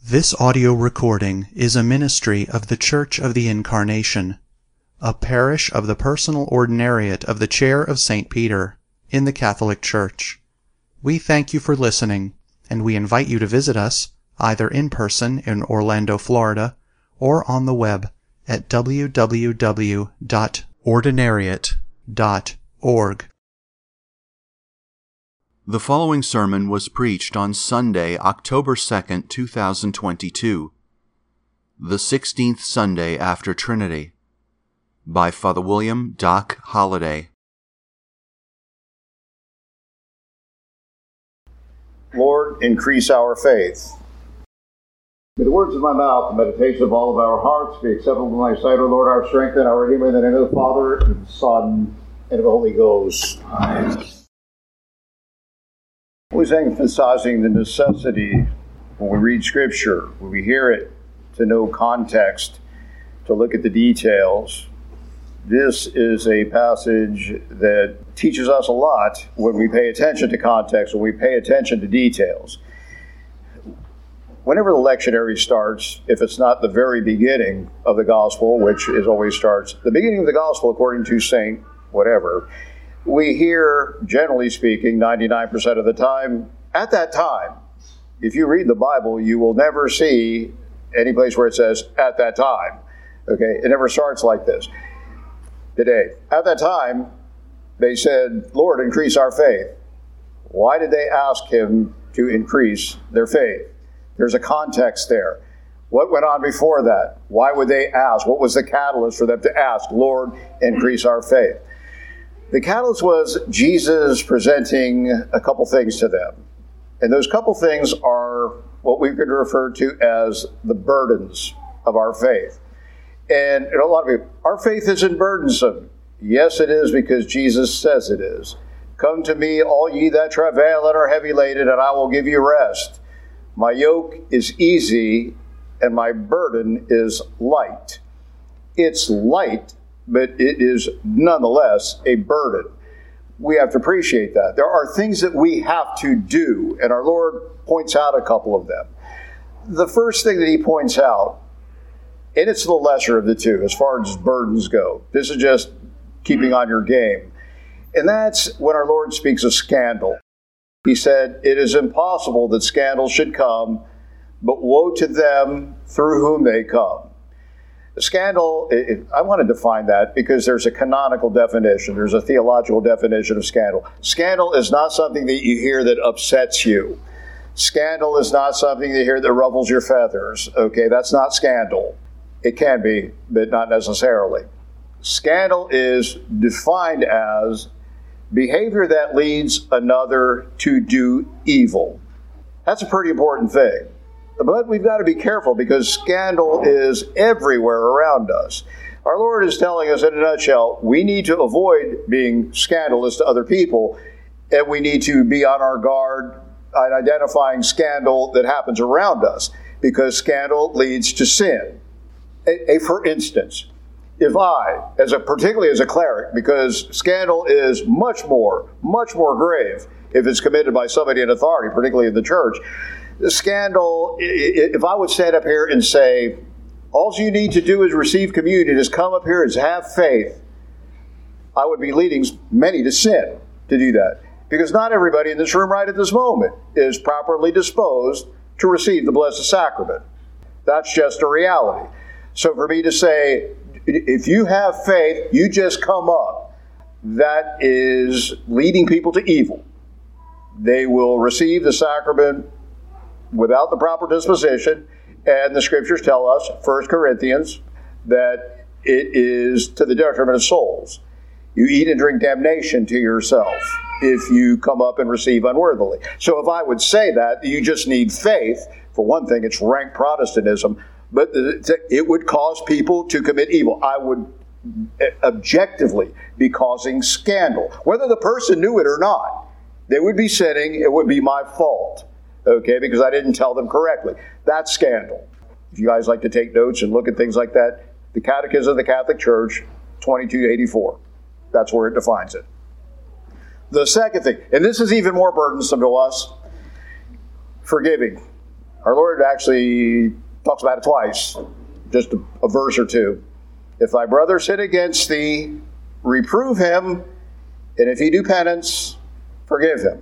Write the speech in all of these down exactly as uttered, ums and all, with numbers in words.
This audio recording is a ministry of the Church of the Incarnation, a parish of the Personal Ordinariate of the Chair of Saint Peter, in the Catholic Church. We thank you for listening, and we invite you to visit us, either in person in Orlando, Florida, or on the web at w w w dot ordinariate dot org. The following sermon was preached on Sunday, October second, two thousand twenty-two, the sixteenth Sunday after Trinity, by Father William Doc Holliday. Lord, increase our faith. May the words of my mouth, the meditation of all of our hearts be acceptable in thy sight, O Lord, our strength and our Redeemer, in the name of the Father, and the Son, and of the Holy Ghost. Amen. Always emphasizing the necessity when we read Scripture, when we hear it, to know context, to look at the details. This is a passage that teaches us a lot when we pay attention to context, when we pay attention to details. Whenever the lectionary starts, if it's not the very beginning of the gospel, which is always starts, the beginning of the gospel according to Saint whatever, we hear, generally speaking, ninety-nine percent of the time, at that time. If you read the Bible, you will never see any place where it says, at that time. Okay, it never starts like this. Today, at that time, they said, Lord, increase our faith. Why did they ask him to increase their faith? There's a context there. What went on before that? Why would they ask? What was the catalyst for them to ask, Lord, increase our faith? The catalyst was Jesus presenting a couple things to them. And those couple things are what we could refer to as the burdens of our faith. And a lot of people, our faith isn't burdensome. Yes, it is, because Jesus says it is. Come to me, all ye that travail and are heavy laden, and I will give you rest. My yoke is easy, and my burden is light. It's light, but it is nonetheless a burden. We have to appreciate that. There are things that we have to do, and our Lord points out a couple of them. The first thing that he points out, and it's the lesser of the two as far as burdens go. This is just keeping on your game. And that's when our Lord speaks of scandal. He said, it is impossible that scandal should come, but woe to them through whom they come. Scandal, it, I want to define that because there's a canonical definition. There's a theological definition of scandal. Scandal is not something that you hear that upsets you. Scandal is not something that you hear that ruffles your feathers. Okay, that's not scandal. It can be, but not necessarily. Scandal is defined as behavior that leads another to do evil. That's a pretty important thing. But we've got to be careful because scandal is everywhere around us. Our Lord is telling us in a nutshell, we need to avoid being scandalous to other people, and we need to be on our guard at identifying scandal that happens around us, because scandal leads to sin. A, a, for instance, if I, as a particularly as a cleric, because scandal is much more, much more grave if it's committed by somebody in authority, particularly in the church. The scandal, if I would stand up here and say, all you need to do is receive communion, is come up here and have faith, I would be leading many to sin to do that. Because not everybody in this room right at this moment is properly disposed to receive the Blessed Sacrament. That's just a reality. So for me to say, if you have faith, you just come up, that is leading people to evil. They will receive the sacrament without the proper disposition, and the Scriptures tell us, First Corinthians, that it is to the detriment of souls. You eat and drink damnation to yourself if you come up and receive unworthily. So if I would say that, you just need faith. For one thing, it's rank Protestantism, but it would cause people to commit evil. I would objectively be causing scandal. Whether the person knew it or not, they would be sinning. It would be my fault. Okay, because I didn't tell them correctly. That's scandal. If you guys like to take notes and look at things like that, the Catechism of the Catholic Church, twenty-two eighty-four. That's where it defines it. The second thing, and this is even more burdensome to us, forgiving. Our Lord actually talks about it twice, just a, a verse or two. If thy brother sin against thee, reprove him, and if he do penance, forgive him.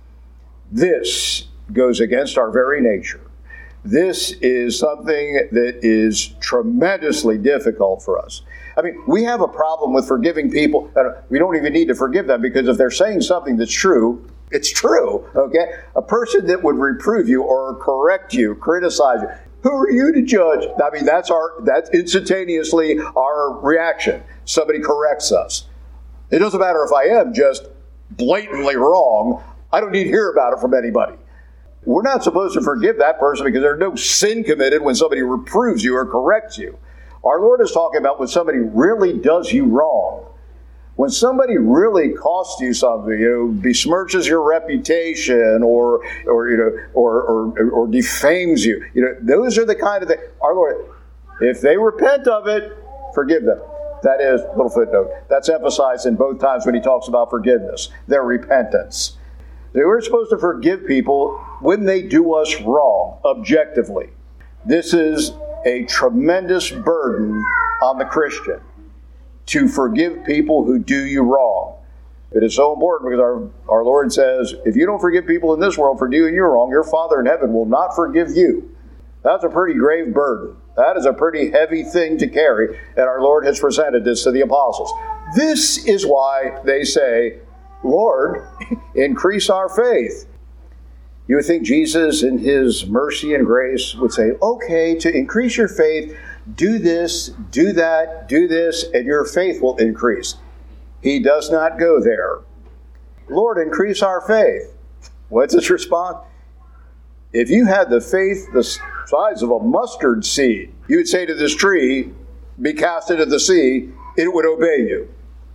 This goes against our very nature. This is something that is tremendously difficult for us. I mean, we have a problem with forgiving people. We don't even need to forgive them, because if they're saying something that's true, it's true, okay? A person that would reprove you or correct you, criticize you, who are you to judge? I mean, that's our that's instantaneously our reaction. Somebody corrects us. It doesn't matter if I am just blatantly wrong. I don't need to hear about it from anybody. We're not supposed to forgive that person because there's no sin committed when somebody reproves you or corrects you. Our Lord is talking about when somebody really does you wrong. When somebody really costs you something, you know, besmirches your reputation, or, or you know, or, or or defames you, you know, those are the kind of things. Our Lord, if they repent of it, forgive them. That is, little footnote, that's emphasized in both times when he talks about forgiveness, their repentance. We're supposed to forgive people when they do us wrong, objectively. This is a tremendous burden on the Christian, to forgive people who do you wrong. It is so important because our, our Lord says, if you don't forgive people in this world for doing you wrong, your Father in heaven will not forgive you. That's a pretty grave burden. That is a pretty heavy thing to carry, and our Lord has presented this to the apostles. This is why they say, Lord, increase our faith. You would think Jesus, in his mercy and grace, would say, okay, to increase your faith, do this, do that, do this, and your faith will increase. He does not go there. Lord, increase our faith. What's his response? If you had the faith the size of a mustard seed, you would say to this tree, be cast into the sea, it would obey you.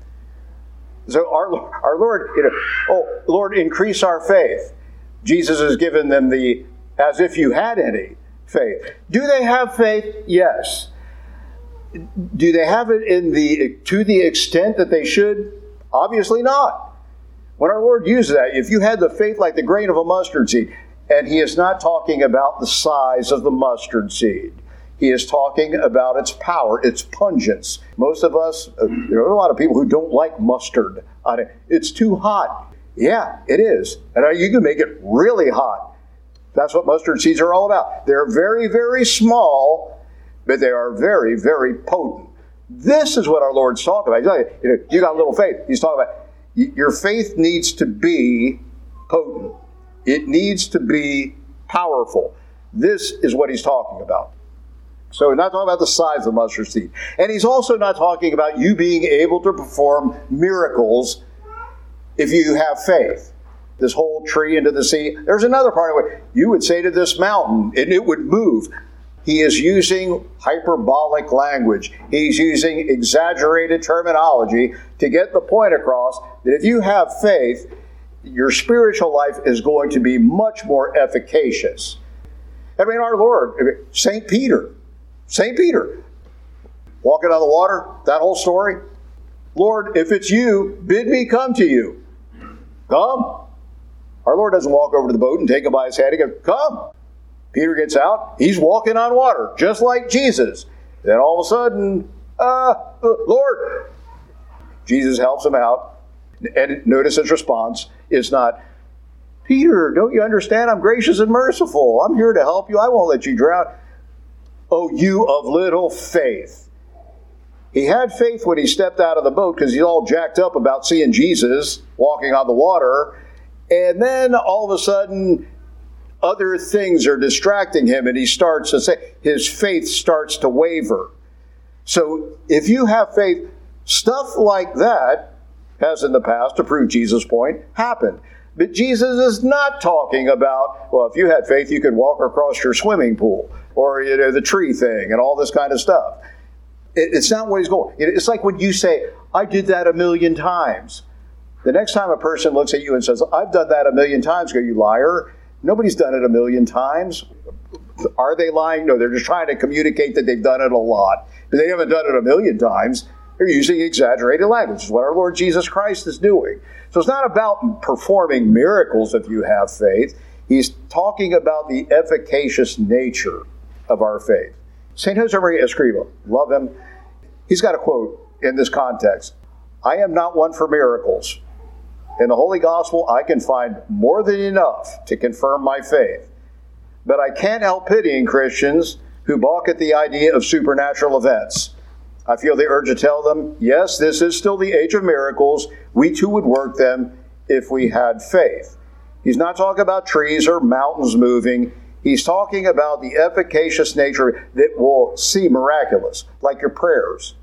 So our, our Lord, you know, oh, Lord, increase our faith. Jesus has given them the, as if you had any faith. Do they have faith? Yes. Do they have it in the to the extent that they should? Obviously not. When our Lord uses that, if you had the faith like the grain of a mustard seed, and he is not talking about the size of the mustard seed. He is talking about its power, its pungence. Most of us, you know, there are a lot of people who don't like mustard. It's too hot. Yeah, it is. And you can make it really hot. That's what mustard seeds are all about. They're very, very small, but they are very, very potent. This is what our Lord's talking about. You know, you got a little faith. He's talking about your faith needs to be potent. It needs to be powerful. This is what he's talking about. So he's not talking about the size of the mustard seed. And he's also not talking about you being able to perform miracles if you have faith. This whole tree into the sea. There's another part of it. You would say to this mountain, and it would move. He is using hyperbolic language. He's using exaggerated terminology to get the point across that if you have faith, your spiritual life is going to be much more efficacious. I mean, our Lord, Saint Peter, Saint Peter, walking on the water, that whole story. Lord, if it's you, bid me come to you. Come. Our Lord doesn't walk over to the boat and take him by his hand and go, come. Peter gets out. He's walking on water, just like Jesus. Then all of a sudden, uh, Lord, Jesus helps him out. And notice his response is not, Peter, don't you understand? I'm gracious and merciful. I'm here to help you. I won't let you drown. Oh, you of little faith. He had faith when he stepped out of the boat because he's all jacked up about seeing Jesus walking on the water. And then all of a sudden, other things are distracting him, and he starts to say, his faith starts to waver. So if you have faith, stuff like that has in the past, to prove Jesus' point, happened. But Jesus is not talking about, well, if you had faith, you could walk across your swimming pool, or you know, the tree thing, and all this kind of stuff. It, it's not what he's going. It, it's like when you say, I did that a million times. The next time a person looks at you and says, I've done that a million times, go, you liar. Nobody's done it a million times. Are they lying? No, they're just trying to communicate that they've done it a lot. But they haven't done it a million times. They're using exaggerated language, which is what our Lord Jesus Christ is doing. So it's not about performing miracles if you have faith. He's talking about the efficacious nature of our faith. Saint Josemaria Escriva, love him. He's got a quote in this context. I am not one for miracles. In the Holy Gospel, I can find more than enough to confirm my faith. But I can't help pitying Christians who balk at the idea of supernatural events. I feel the urge to tell them, yes, this is still the age of miracles. We too would work them if we had faith. He's not talking about trees or mountains moving. He's talking about the efficacious nature that will seem miraculous, like your prayers.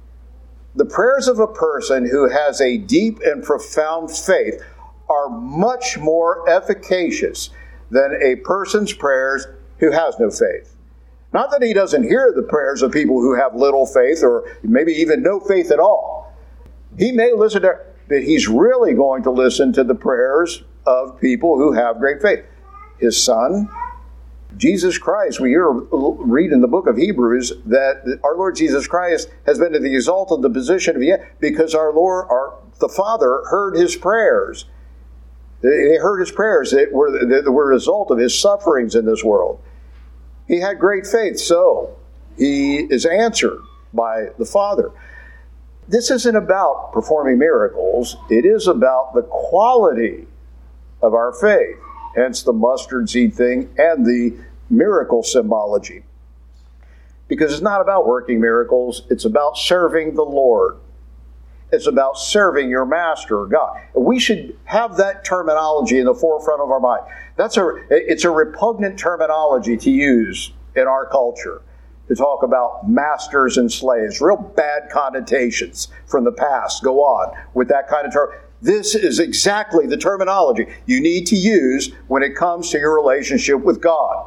The prayers of a person who has a deep and profound faith are much more efficacious than a person's prayers who has no faith. Not that he doesn't hear the prayers of people who have little faith or maybe even no faith at all. He may listen to, but he's really going to listen to the prayers of people who have great faith. His Son, Jesus Christ, we hear, read in the book of Hebrews that our Lord Jesus Christ has been to the exalted the position of the end because our Lord, our the Father, heard his prayers. They heard his prayers that were, that were a result of his sufferings in this world. He had great faith, so he is answered by the Father. This isn't about performing miracles. It is about the quality of our faith. Hence the mustard seed thing and the miracle symbology. Because it's not about working miracles. It's about serving the Lord. It's about serving your master, God. We should have that terminology in the forefront of our mind. That's a, it's a repugnant terminology to use in our culture, to talk about masters and slaves. Real bad connotations from the past go on with that kind of term. This is exactly the terminology you need to use when it comes to your relationship with God.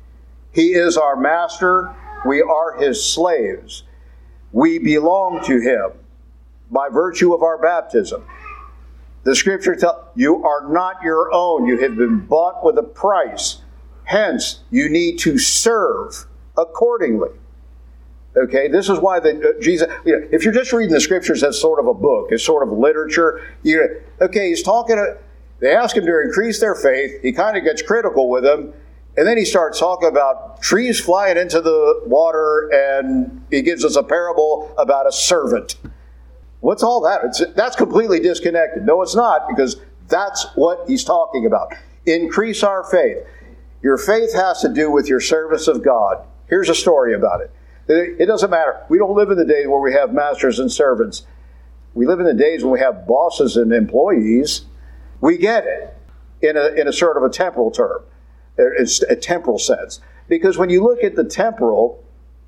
He is our master. We are his slaves. We belong to him by virtue of our baptism. The scripture tells you are not your own. You have been bought with a price. Hence, you need to serve accordingly. Okay, this is why the, uh, Jesus, you know, if you're just reading the scriptures as sort of a book, as sort of literature, you okay, he's talking, to, they ask him to increase their faith. He kind of gets critical with them. And then he starts talking about trees flying into the water, and he gives us a parable about a servant. What's all that? It's, that's completely disconnected. No, it's not, because that's what he's talking about. Increase our faith. Your faith has to do with your service of God. Here's a story about it. It doesn't matter. We don't live in the days where we have masters and servants. We live in the days when we have bosses and employees. We get it in a, in a sort of a temporal term, it's a temporal sense. Because when you look at the temporal,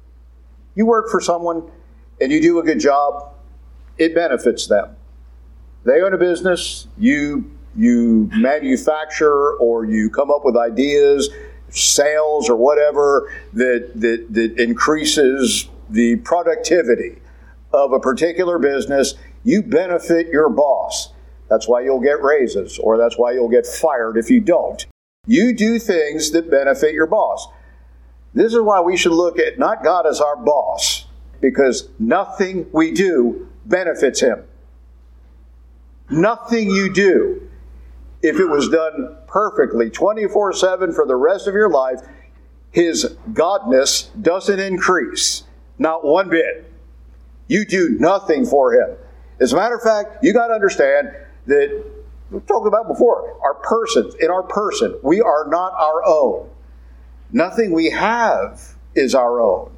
you work for someone and you do a good job, it benefits them. They own a business, you, you manufacture or you come up with ideas, sales or whatever that, that that increases the productivity of a particular business, you benefit your boss. That's why you'll get raises, or that's why you'll get fired if you don't. You do things that benefit your boss. This is why we should look at not God as our boss, because nothing we do benefits him. Nothing you do, if it was done perfectly, twenty-four seven for the rest of your life, his godness doesn't increase. Not one bit. You do nothing for him. As a matter of fact, you got to understand that, we talked about before, our persons, in our person, we are not our own. Nothing we have is our own.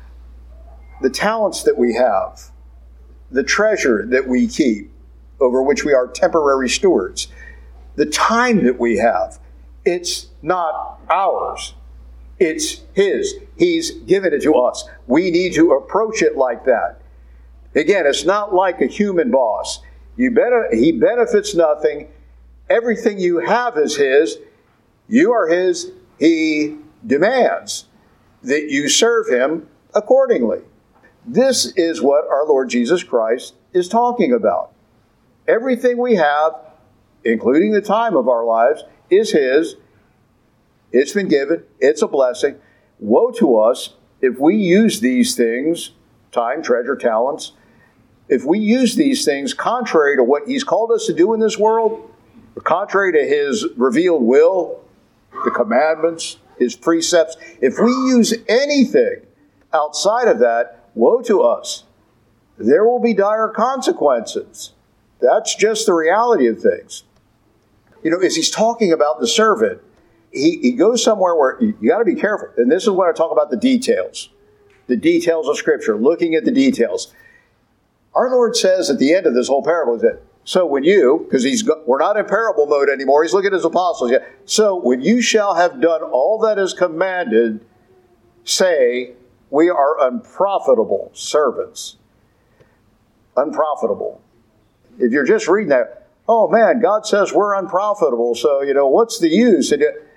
The talents that we have, the treasure that we keep, over which we are temporary stewards, the time that we have, it's not ours. It's his. He's given it to us. We need to approach it like that. Again, it's not like a human boss. You better, he benefits nothing. Everything you have is his. You are his. He demands that you serve him accordingly. This is what our Lord Jesus Christ is talking about. Everything we have, including the time of our lives, is his. It's been given. It's a blessing. Woe to us if we use these things, time, treasure, talents, if we use these things contrary to what he's called us to do in this world, or contrary to his revealed will, the commandments, his precepts. If we use anything outside of that, woe to us. There will be dire consequences. That's just the reality of things. You know, as he's talking about the servant, he, he goes somewhere where you, you got to be careful. And this is when I talk about the details. The details of Scripture, looking at the details. Our Lord says at the end of this whole parable, that, so when you, because he's go, we're not in parable mode anymore, he's looking at his apostles. Yeah. So when you shall have done all that is commanded, say, we are unprofitable servants. Unprofitable. If you're just reading that, oh man, God says we're unprofitable, so, you know, what's the use? And it,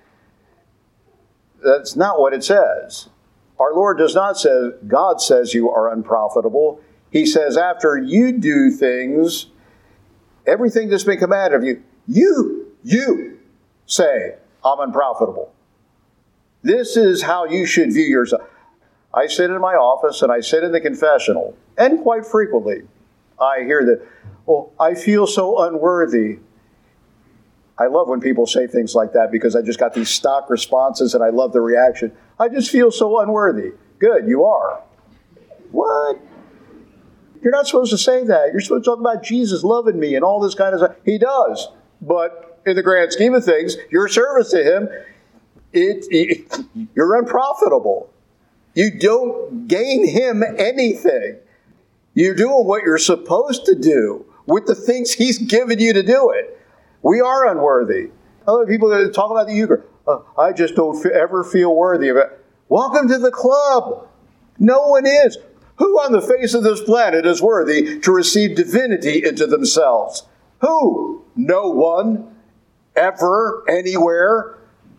that's not what it says. Our Lord does not say, God says you are unprofitable. He says after you do things, everything that's been commanded of you, you, you say, I'm unprofitable. This is how you should view yourself. I sit in my office and I sit in the confessional, and quite frequently I hear that, oh, I feel so unworthy. I love when people say things like that because I just got these stock responses and I love the reaction. I just feel so unworthy. Good, you are. What? You're not supposed to say that. You're supposed to talk about Jesus loving me and all this kind of stuff. He does. But in the grand scheme of things, your service to him, it, it, you're unprofitable. You don't gain him anything. You're doing what you're supposed to do with the things he's given you to do it. We are unworthy. Other people that talk about the Eucharist, uh, I just don't f- ever feel worthy of it. Welcome to the club. No one is. Who on the face of this planet is worthy to receive divinity into themselves? Who? No one. Ever. Anywhere.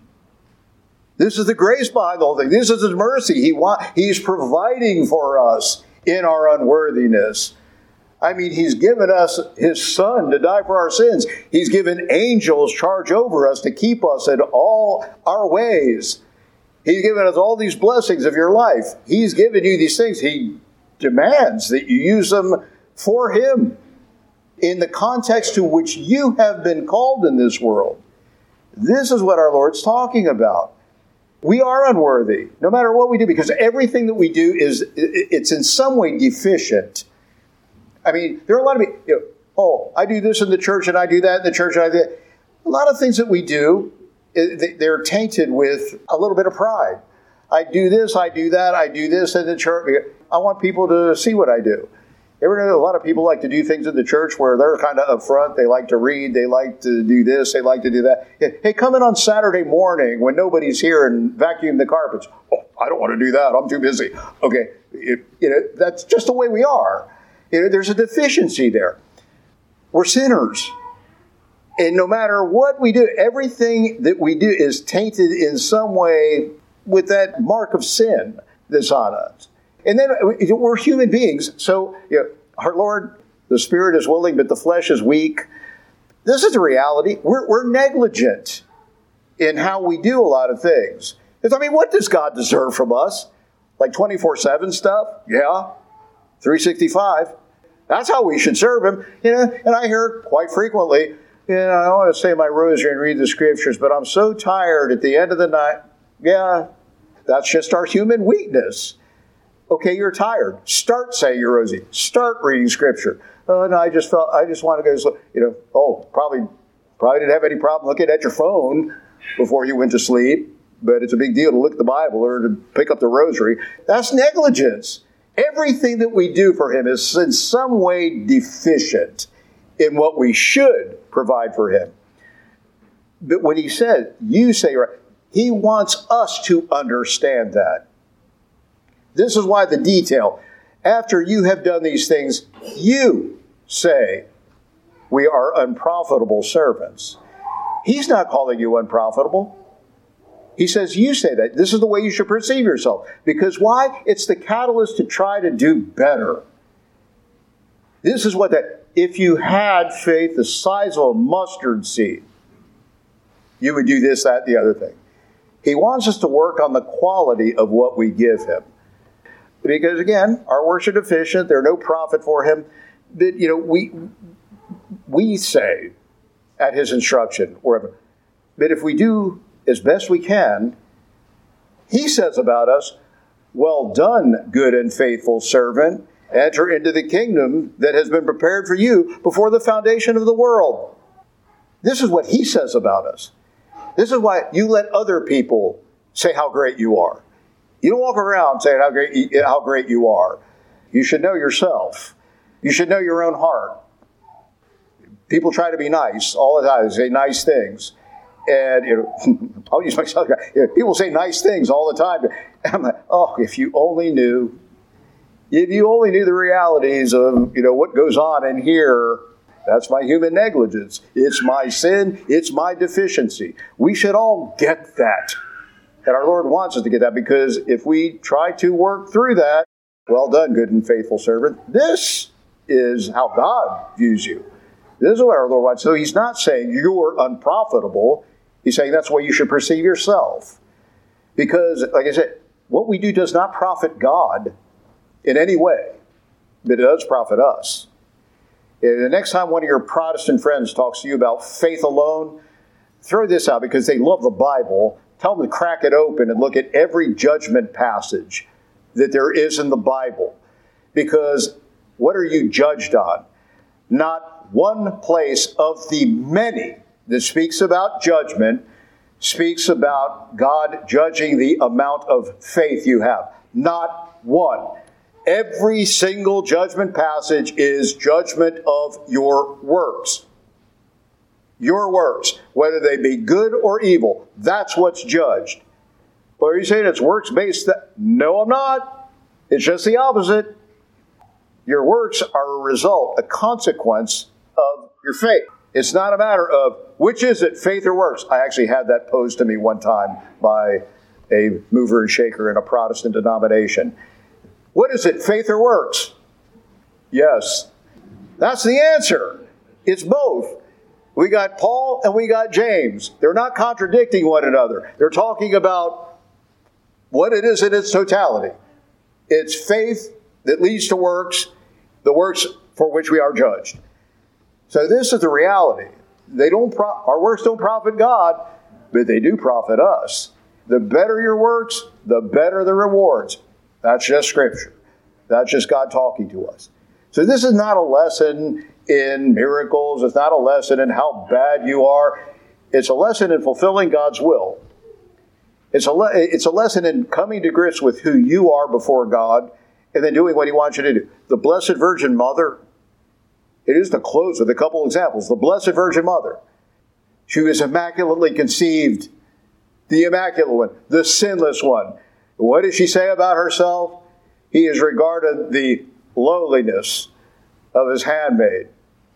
This is the grace behind the whole thing. This is his mercy. He want, he's providing for us in our unworthiness. I mean, he's given us his Son to die for our sins. He's given angels charge over us to keep us in all our ways. He's given us all these blessings of your life. He's given you these things. He demands that you use them for him in the context to which you have been called in this world. This is what our Lord's talking about. We are unworthy, no matter what we do, because everything that we do is, it's in some way deficient. I mean, there are a lot of people, you know, oh, I do this in the church and I do that in the church and I do that. A lot of things that we do, they're tainted with a little bit of pride. I do this, I do that, I do this in the church. I want people to see what I do. Ever know a lot of people like to do things in the church where they're kind of up front. They like to read. They like to do this. They like to do that. Hey, come in on Saturday morning when nobody's here and vacuum the carpets. Oh, I don't want to do that. I'm too busy. Okay, it, you know, that's just the way we are. You know, there's a deficiency there. We're sinners. And no matter what we do, everything that we do is tainted in some way with that mark of sin that's on us. And then we're human beings. So, you know, our Lord, the Spirit is willing, but the flesh is weak. This is the reality. We're, we're negligent in how we do a lot of things. I mean, what does God deserve from us? Like twenty-four seven stuff? Yeah. three sixty-five. That's how we should serve him. You know, and I hear quite frequently, you know, I want to say my rosary and read the scriptures, but I'm so tired at the end of the night. Yeah, that's just our human weakness. Okay, you're tired. Start saying your rosary. Start reading scripture. Oh, no, I just felt, I just want to go, you know, oh, probably, probably didn't have any problem looking at your phone before you went to sleep, but it's a big deal to look at the Bible or to pick up the rosary. That's negligence. Everything that we do for him is in some way deficient in what we should provide for him. But when he said, you say, he wants us to understand that. This is why the detail, after you have done these things, you say, we are unprofitable servants. He's not calling you unprofitable. He says, you say that. This is the way you should perceive yourself. Because why? It's the catalyst to try to do better. This is what that, if you had faith the size of a mustard seed, you would do this, that, the other thing. He wants us to work on the quality of what we give him. Because again, our works are deficient. There's no profit for him. But, you know, we we say at his instruction, wherever. But if we do as best we can, he says about us, "Well done, good and faithful servant. Enter into the kingdom that has been prepared for you before the foundation of the world." This is what he says about us. This is why you let other people say how great you are. You don't walk around saying how great, how great you are. You should know yourself. You should know your own heart. People try to be nice all the time. They say nice things. And you know, I'll use myself. You know, people say nice things all the time. I'm like, oh, if you only knew. If you only knew the realities of, you know, what goes on in here. That's my human negligence. It's my sin. It's my deficiency. We should all get that. And our Lord wants us to get that, because if we try to work through that, well done, good and faithful servant. This is how God views you. This is what our Lord wants. So he's not saying you're unprofitable. He's saying that's the way you should perceive yourself. Because, like I said, what we do does not profit God in any way, but it does profit us. And the next time one of your Protestant friends talks to you about faith alone, throw this out, because they love the Bible. Tell them to crack it open and look at every judgment passage that there is in the Bible. Because what are you judged on? Not one place of the many that speaks about judgment speaks about God judging the amount of faith you have. Not one. Every single judgment passage is judgment of your works. Your works, whether they be good or evil, that's what's judged. But are you saying it's works-based? No, I'm not. It's just the opposite. Your works are a result, a consequence of your faith. It's not a matter of, which is it, faith or works? I actually had that posed to me one time by a mover and shaker in a Protestant denomination. What is it, faith or works? Yes. That's the answer. It's both. We got Paul and we got James. They're not contradicting one another. They're talking about what it is in its totality. It's faith that leads to works, the works for which we are judged. So this is the reality. They don't. Pro- our works don't profit God, but they do profit us. The better your works, the better the rewards. That's just Scripture. That's just God talking to us. So this is not a lesson in miracles. It's not a lesson in how bad you are. It's a lesson in fulfilling God's will. It's a, le- it's a lesson in coming to grips with who you are before God and then doing what He wants you to do. The Blessed Virgin Mother, it is to close with a couple examples. The Blessed Virgin Mother, she was immaculately conceived. The Immaculate One, the sinless one. What did she say about herself? He has regarded the lowliness of His handmaid.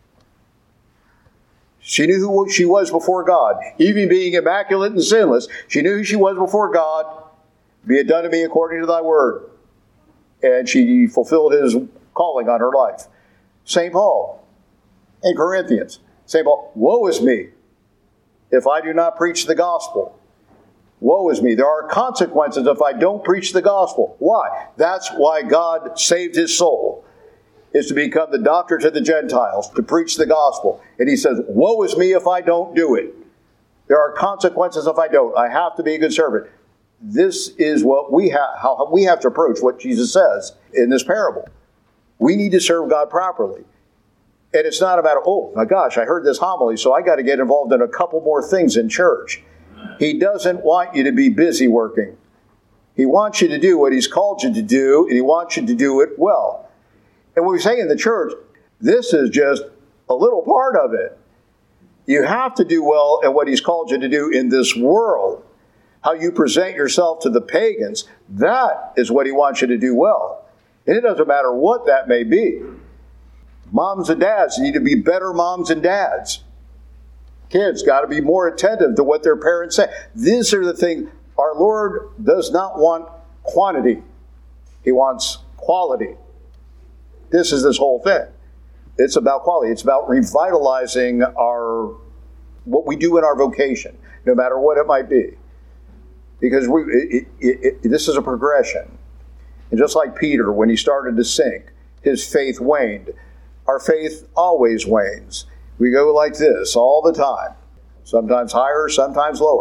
She knew who she was before God. Even being immaculate and sinless, she knew who she was before God. Be it done to me according to thy word. And she fulfilled His calling on her life. Saint Paul in Corinthians. Saint Paul, woe is me if I do not preach the gospel. Woe is me. There are consequences if I don't preach the gospel. Why? That's why God saved His soul, is to become the doctor to the Gentiles, to preach the gospel. And He says, woe is me if I don't do it. There are consequences if I don't. I have to be a good servant. This is what we have, how we have to approach what Jesus says in this parable. We need to serve God properly. And it's not about, oh my gosh, I heard this homily, so I got to get involved in a couple more things in church. He doesn't want you to be busy working. He wants you to do what He's called you to do, and He wants you to do it well. And when we say in the church, this is just a little part of it. You have to do well in what He's called you to do in this world. How you present yourself to the pagans, that is what He wants you to do well. And it doesn't matter what that may be. Moms and dads need to be better moms and dads. Kids got to be more attentive to what their parents say. These are the things. Our Lord does not want quantity. He wants quality. This is this whole thing. It's about quality. It's about revitalizing our what we do in our vocation, no matter what it might be. Because we, it, it, it, this is a progression. And just like Peter, when he started to sink, his faith waned. Our faith always wanes. We go like this all the time. Sometimes higher, sometimes lower.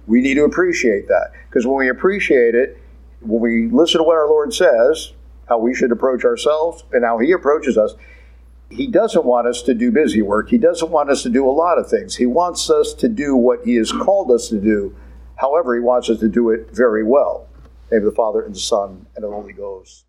We need to appreciate that, because when we appreciate it, when we listen to what our Lord says, how we should approach ourselves and how he approaches us, he doesn't want us to do busy work. He doesn't want us to do a lot of things. He wants us to do what he has called us to do. However, he wants us to do it very well. In the name of the Father, and the Son, and the Holy Ghost.